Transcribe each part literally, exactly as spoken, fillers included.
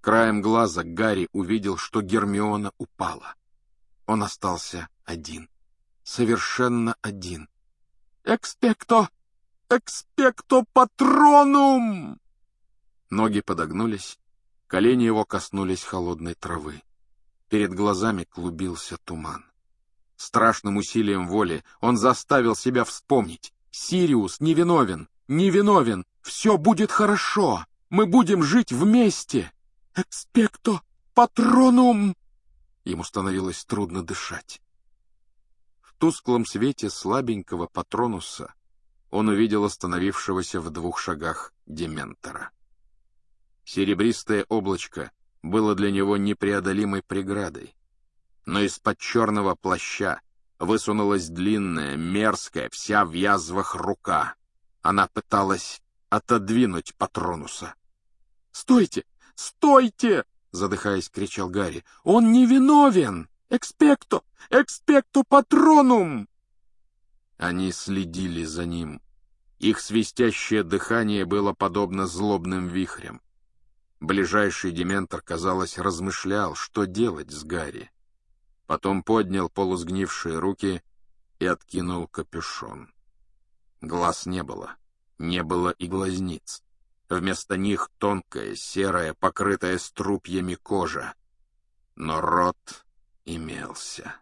Краем глаза Гарри увидел, что Гермиона упала. Он остался один. Совершенно один. «Экспекто! Экспекто патронум!» Ноги подогнулись, колени его коснулись холодной травы. Перед глазами клубился туман. Страшным усилием воли он заставил себя вспомнить. «Сириус невиновен! Невиновен! Все будет хорошо! Мы будем жить вместе! Экспекто патронум!» Ему становилось трудно дышать. В тусклом свете слабенького патронуса он увидел остановившегося в двух шагах Дементора. Серебристое облачко было для него непреодолимой преградой, но из-под черного плаща высунулась длинная, мерзкая, вся в язвах рука. Она пыталась отодвинуть Патронуса. «Стойте! Стойте!» — задыхаясь, кричал Гарри. «Он невиновен! Экспекто! Экспекто патронум!» Они следили за ним. Их свистящее дыхание было подобно злобным вихрям. Ближайший Дементор, казалось, размышлял, что делать с Гарри. Потом поднял полусгнившие руки и откинул капюшон. Глаз не было, не было и глазниц. Вместо них тонкая, серая, покрытая струпьями кожа. Но рот имелся.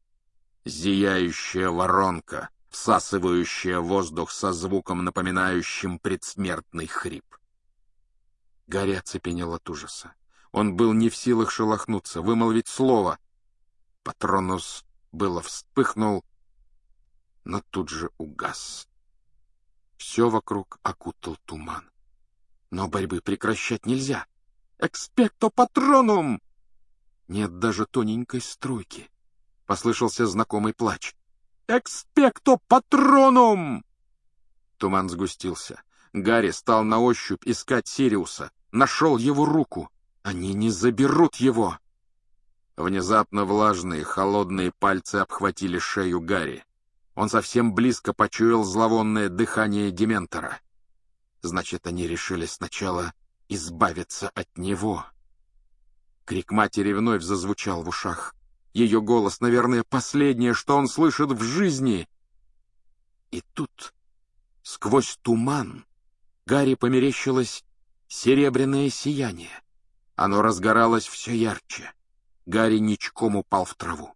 Зияющая воронка, всасывающая воздух со звуком, напоминающим предсмертный хрип. Гарри оцепенел от ужаса. Он был не в силах шелохнуться, вымолвить слово. Патронус было вспыхнул, но тут же угас. Все вокруг окутал туман. Но борьбы прекращать нельзя. «Экспекто патронум!» Нет даже тоненькой струйки. Послышался знакомый плач. «Экспекто патронум!» Туман сгустился. Гарри стал на ощупь искать Сириуса. Нашел его руку. Они не заберут его. Внезапно влажные, холодные пальцы обхватили шею Гарри. Он совсем близко почуял зловонное дыхание Дементора. Значит, они решили сначала избавиться от него. Крик матери вновь зазвучал в ушах. Ее голос, наверное, последнее, что он слышит в жизни. И тут, сквозь туман, Гарри померещилось серебряное сияние. Оно разгоралось все ярче. Гарри ничком упал в траву.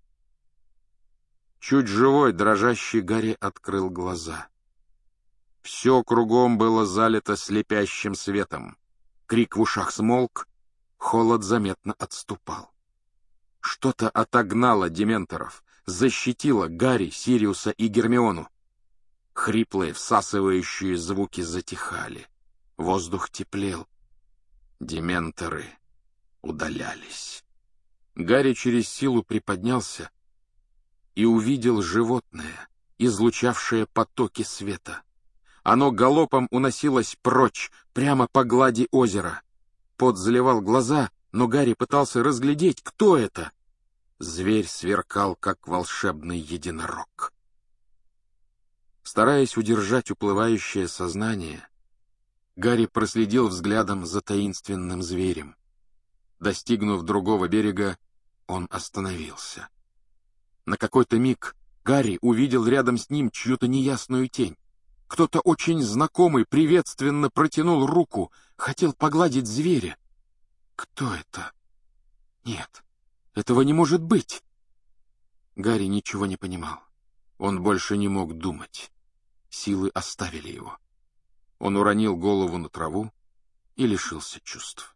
Чуть живой, дрожащий Гарри открыл глаза. Все кругом было залито слепящим светом. Крик в ушах смолк, холод заметно отступал. Что-то отогнало дементоров, защитило Гарри, Сириуса и Гермиону. Хриплые, всасывающие звуки затихали. Воздух теплел. Дементоры удалялись. Гарри через силу приподнялся и увидел животное, излучавшее потоки света. Оно галопом уносилось прочь, прямо по глади озера. Пот заливал глаза, но Гарри пытался разглядеть, кто это. Зверь сверкал, как волшебный единорог. Стараясь удержать уплывающее сознание, Гарри проследил взглядом за таинственным зверем. Достигнув другого берега, он остановился. На какой-то миг Гарри увидел рядом с ним чью-то неясную тень. Кто-то очень знакомый приветственно протянул руку, хотел погладить зверя. Кто это? Нет, этого не может быть. Гарри ничего не понимал. Он больше не мог думать. Силы оставили его. Он уронил голову на траву и лишился чувств.